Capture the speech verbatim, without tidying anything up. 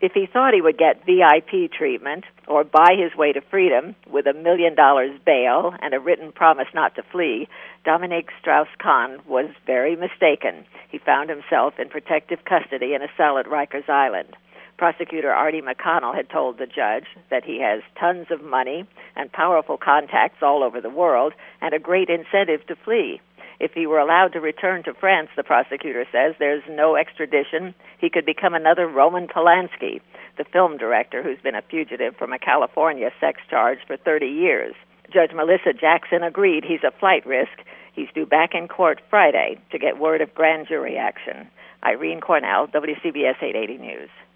If he thought he would get V I P treatment or buy his way to freedom with a million dollars bail and a written promise not to flee, Dominique Strauss-Kahn was very mistaken. He found himself in protective custody in a cell at Rikers Island. Prosecutor Artie McConnell had told the judge that he has tons of money and powerful contacts all over the world and a great incentive to flee. If he were allowed to return to France, the prosecutor says, there's no extradition. He could become another Roman Polanski, the film director who's been a fugitive from a California sex charge for thirty years. Judge Melissa Jackson agreed he's a flight risk. He's due back in court Friday to get word of grand jury action. Irene Cornell, W C B S eight eighty News.